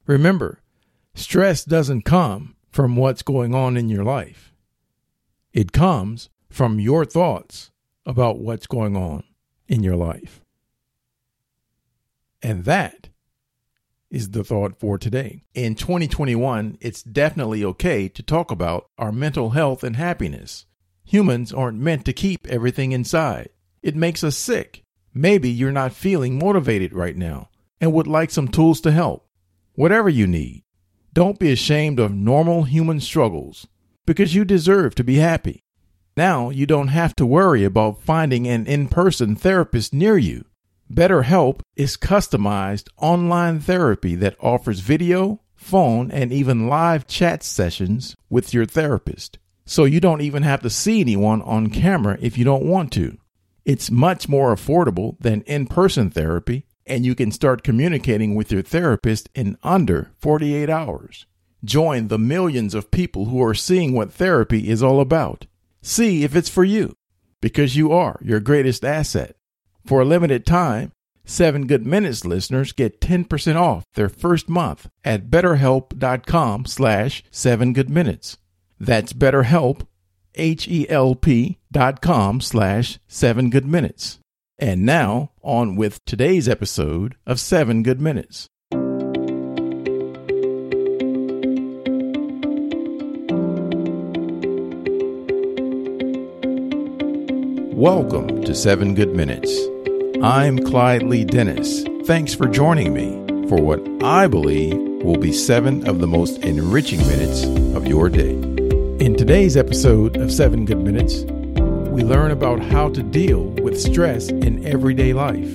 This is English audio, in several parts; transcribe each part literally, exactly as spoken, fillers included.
Remember, stress doesn't come from what's going on in your life. It comes from your thoughts about what's going on in your life. And that is the thought for today. In twenty twenty-one, it's definitely okay to talk about our mental health and happiness. Humans aren't meant to keep everything inside. It makes us sick. Maybe you're not feeling motivated right now and would like some tools to help. Whatever you need, don't be ashamed of normal human struggles because you deserve to be happy. Now you don't have to worry about finding an in-person therapist near you. BetterHelp is customized online therapy that offers video, phone, and even live chat sessions with your therapist. So you don't even have to see anyone on camera if you don't want to. It's much more affordable than in-person therapy, and you can start communicating with your therapist in under forty-eight hours. Join the millions of people who are seeing what therapy is all about. See if it's for you, because you are your greatest asset. For a limited time, seven Good Minutes listeners get ten percent off their first month at betterhelp.com slash 7goodminutes. That's BetterHelp, H-E-L-P dot com slash 7goodminutes. And now, on with today's episode of seven Good Minutes. Welcome to seven Good Minutes. I'm Clyde Lee Dennis. Thanks for joining me for what I believe will be seven of the most enriching minutes of your day. In today's episode of seven Good Minutes, we learn about how to deal with stress in everyday life.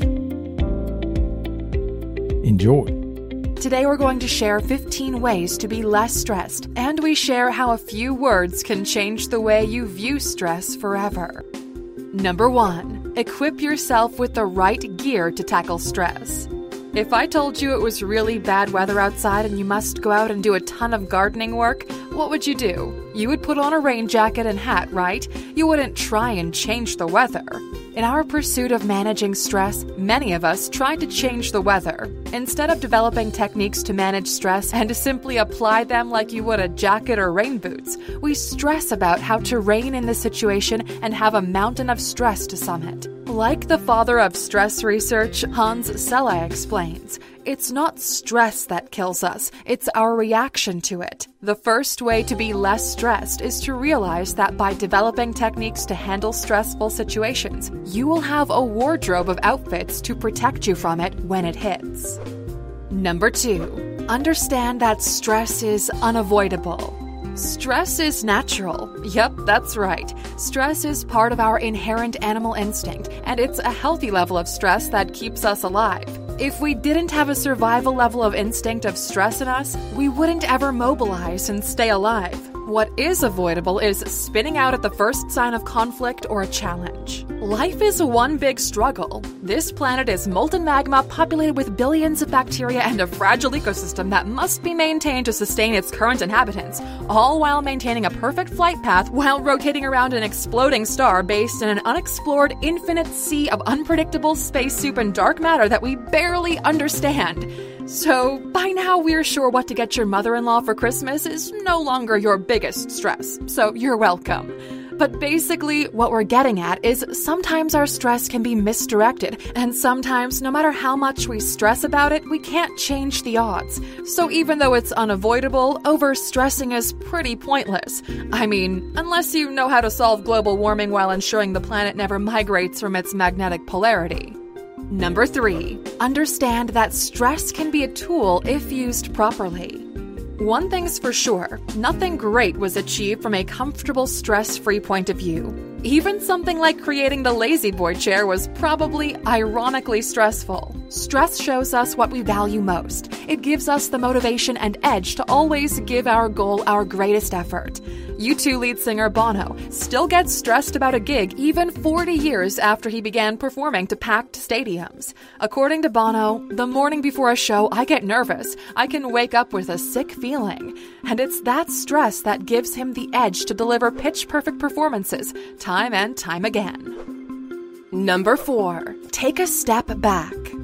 Enjoy. Today we're going to share fifteen ways to be less stressed, and we share how a few words can change the way you view stress forever. Number one, equip yourself with the right gear to tackle stress. If I told you it was really bad weather outside and you must go out and do a ton of gardening work, what would you do? You would put on a rain jacket and hat, right? You wouldn't try and change the weather. In our pursuit of managing stress, many of us try to change the weather. Instead of developing techniques to manage stress and to simply apply them like you would a jacket or rain boots, we stress about how to rein in the situation and have a mountain of stress to summit. Like the father of stress research, Hans Selye explains, it's not stress that kills us, it's our reaction to it. The first way to be less stressed is to realize that by developing techniques to handle stressful situations, you will have a wardrobe of outfits to protect you from it when it hits. Number two, understand that stress is unavoidable. Stress is natural. Yep, that's right. Stress is part of our inherent animal instinct, and it's a healthy level of stress that keeps us alive. If we didn't have a survival level of instinct of stress in us, we wouldn't ever mobilize and stay alive. What is avoidable is spinning out at the first sign of conflict or a challenge. Life is one big struggle. This planet is molten magma populated with billions of bacteria and a fragile ecosystem that must be maintained to sustain its current inhabitants, all while maintaining a perfect flight path while rotating around an exploding star based in an unexplored infinite sea of unpredictable space soup and dark matter that we barely understand. So, by now we're sure what to get your mother-in-law for Christmas is no longer your biggest stress, so you're welcome. But basically, what we're getting at is sometimes our stress can be misdirected, and sometimes, no matter how much we stress about it, we can't change the odds. So even though it's unavoidable, overstressing is pretty pointless. I mean, unless you know how to solve global warming while ensuring the planet never migrates from its magnetic polarity. Number three, understand that stress can be a tool if used properly. One thing's for sure, nothing great was achieved from a comfortable, stress-free point of view. Even something like creating the lazy boy chair was probably ironically stressful. Stress shows us what we value most. It gives us the motivation and edge to always give our goal our greatest effort. U two lead singer Bono still gets stressed about a gig even forty years after he began performing to packed stadiums. According to Bono, the morning before a show, I get nervous. I can wake up with a sick feeling. And it's that stress that gives him the edge to deliver pitch-perfect performances time and time again. Number four, take a step back.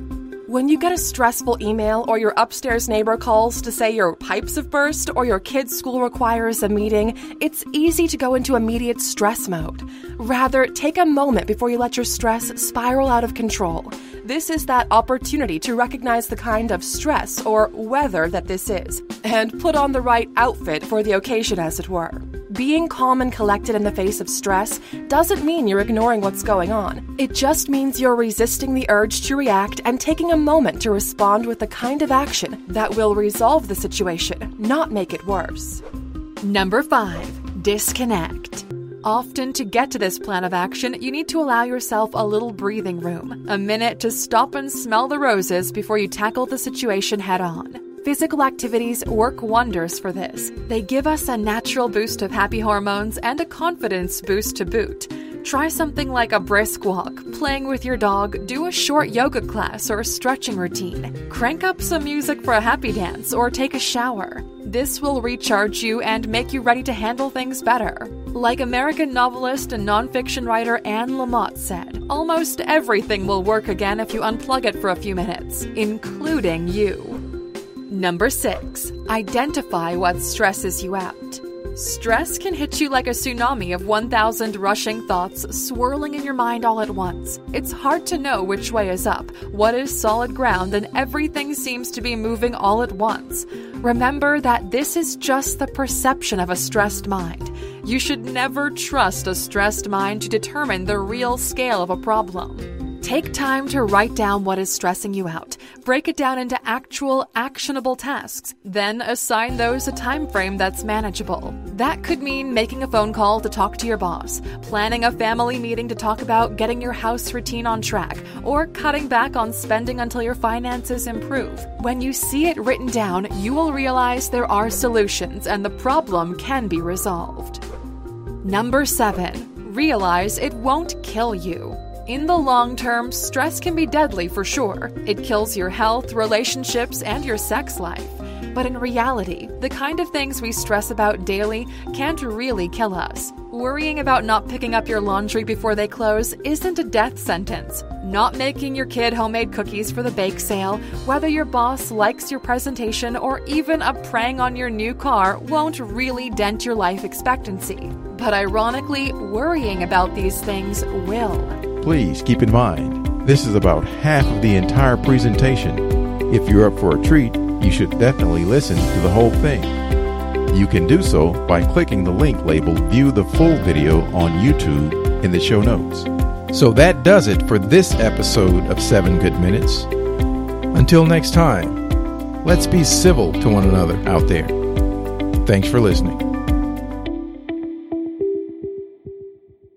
When you get a stressful email or your upstairs neighbor calls to say your pipes have burst or your kid's school requires a meeting, it's easy to go into immediate stress mode. Rather, take a moment before you let your stress spiral out of control. This is that opportunity to recognize the kind of stress or weather that this is, and put on the right outfit for the occasion, as it were. Being calm and collected in the face of stress doesn't mean you're ignoring what's going on. It just means you're resisting the urge to react and taking a moment to respond with the kind of action that will resolve the situation, not make it worse. Number five, disconnect. Often, to get to this plan of action, you need to allow yourself a little breathing room, a minute to stop and smell the roses before you tackle the situation head on. Physical activities work wonders for this. They give us a natural boost of happy hormones and a confidence boost to boot. Try something like a brisk walk, playing with your dog, do a short yoga class or a stretching routine. Crank up some music for a happy dance or take a shower. This will recharge you and make you ready to handle things better. Like American novelist and nonfiction writer Anne Lamott said, almost everything will work again if you unplug it for a few minutes, including you. Number six, identify what stresses you out. Stress can hit you like a tsunami of one thousand rushing thoughts swirling in your mind all at once. It's hard to know which way is up, what is solid ground, and everything seems to be moving all at once. Remember that this is just the perception of a stressed mind. You should never trust a stressed mind to determine the real scale of a problem. Take time to write down what is stressing you out. Break it down into actual, actionable tasks. Then assign those a time frame that's manageable. That could mean making a phone call to talk to your boss, planning a family meeting to talk about getting your house routine on track, or cutting back on spending until your finances improve. When you see it written down, you will realize there are solutions and the problem can be resolved. Number seven, realize it won't kill you. In the long term, stress can be deadly for sure. It kills your health, relationships, and your sex life. But in reality, the kind of things we stress about daily can't really kill us. Worrying about not picking up your laundry before they close isn't a death sentence. Not making your kid homemade cookies for the bake sale, whether your boss likes your presentation, or even a prang on your new car won't really dent your life expectancy. But ironically, worrying about these things will. Please keep in mind, this is about half of the entire presentation. If you're up for a treat, you should definitely listen to the whole thing. You can do so by clicking the link labeled View the Full Video on YouTube in the show notes. So that does it for this episode of Seven Good Minutes. Until next time, let's be civil to one another out there. Thanks for listening.